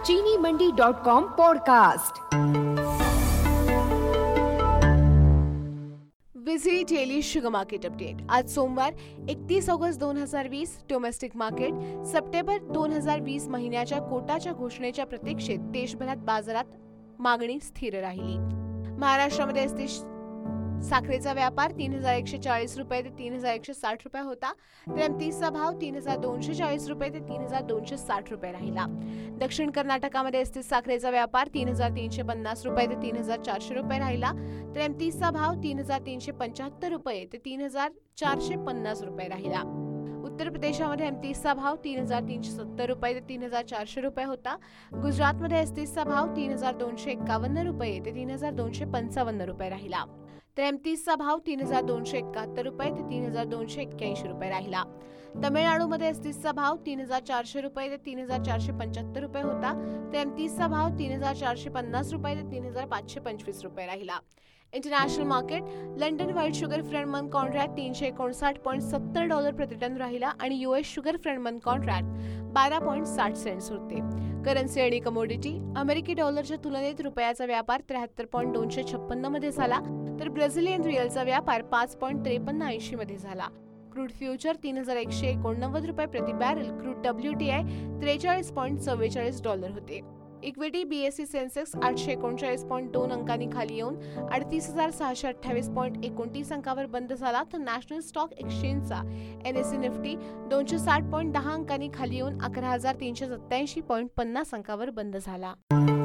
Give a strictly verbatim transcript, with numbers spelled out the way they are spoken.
चीनी Mandi dot com podcast. Busy daily sugar market update. आज सोमवार एकतीस ऑगस्ट दोन हजार वीस। डोमेस्टिक मार्केट सप्टेंबर दोन हजार वीस महिन्याच्या कोटाच्या घोषणेच्या प्रतीक्षेत देशभरात बाजारात मागणी स्थिर राहिली। महाराष्ट्रामध्ये अस्थिर साखरेचा व्यापार तीन हजार एकशे चाळीस रुपये ते तीन हजार एकशे साठ रुपये होता, तर एमतीसचा भाव तीन हजार दोनशे चाळीस रुपये ते तीन हजार दोनशे साठ रुपये राहिला। दक्षिण कर्नाटकामध्ये अस्थिर साखरेचा व्यापार तीन हजार तीनशे पन्नास रुपये ते तीन हजार चारशे रुपये राहिला, तर एमतीसचा भाव तीन हजार तीनशे पंच्याहत्तर रुपये ते तीन हजार चारशे पन्नास रुपये राहिला। उत्तर प्रदेशामध्ये एमतीसचा भाव तीन हजार तीनशे सत्तर रुपये ते तीन हजार चारशे रुपये होता। गुजरातमध्ये एमतीसचा भाव तीन हजार दोनशे एक्कावन्न रुपये ते तीन हजार दोनशे पंचावन्न रुपये राहिला, तर एमतीसचा भाव तीन हजार दोनशे एकाहत्तर रुपये ते तीन हजार दोनशे एक्क्याऐंशी रुपये राहिला। तमिळनाडूमध्ये एमतीसचा भाव तीन हजार चारशे रुपये ते तीन हजार चारशे पंच्याहत्तर रुपये होता, तर एमतीसचा भाव तीन हजार चारशे पन्नास रुपये ते तीन हजार पाचशे पंचवीस रुपये राहिला। International market London white sugar front month contract तीनशे एकोणसाठ पॉईंट सत्तर डॉलर प्रतिटन राहिला आणि US sugar front month contract बारा पॉईंट साठ सेंट्स होते। करन्सी आणि कमोडिटी अमेरिकी डॉलरच्या तुलनेत रुपयाचा व्यापार त्र्याहत्तर पॉईंट दोनशे छप्पन्न मध्ये झाला, तर ब्राझिलियन रिअलचा व्यापार पाच पॉईंट त्रेपन्न ऐंशी मध्ये झाला। क्रूड फ्युचर तीन हजार एकशे एकोणनव्वद रुपये प्रति बॅरल, क्रूड डब्ल्यूटीआय त्रेचाळीस पॉईंट चव्वेचाळीस डॉलर होते। इक्विटी बीएससी सेन्सेक्स आठशे एकोणचाळीस पॉईंट दोन अंकांनी खाली येऊन अडतीस हजार सहाशे अठ्ठावीस पॉईंट एकोणतीस अंकावर बंद झाला, तर नॅशनल स्टॉक एक्सचेंजचा एनएससी निफ्टी दोनशे साठ पॉईंट दहा अंकांनी खाली येऊन अकरा हजार तीनशे सत्याऐंशी पॉईंट पन्नास अंकावर बंद झाला।